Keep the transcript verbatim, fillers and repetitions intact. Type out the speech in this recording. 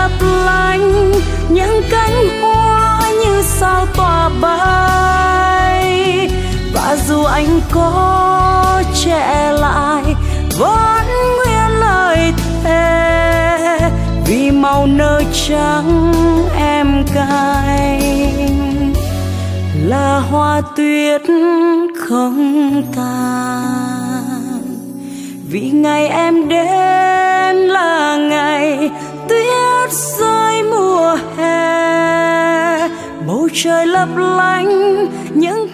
lấp lánh, những cánh hoa như sao tỏa bay. Và dù anh có trẻ lại vẫn nguyên lời thề, vì màu nơ trắng em cài là hoa tuyết không tàn. Vì ngày em đến là ngày tuyết rơi mùa hè, bầu trời lấp lánh những